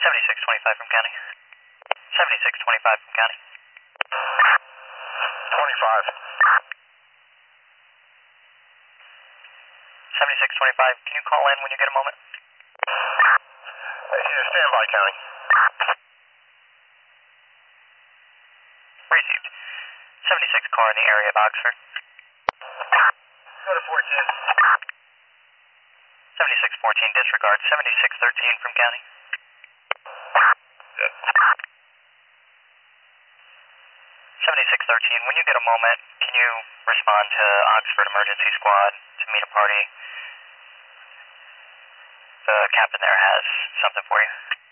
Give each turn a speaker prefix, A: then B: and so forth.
A: 7625 from county. 7625 from county.
B: 25.
A: 7625, can you call in when you get a moment?
B: He's a standby, county.
A: Received. 76 car in the area of Oxford.
B: Go to 14.
A: 7614, disregard. 7613 from county.
B: Good.
A: 7613, when you get a moment, can you respond to Oxford Emergency Squad to meet a party? The captain there has something for you.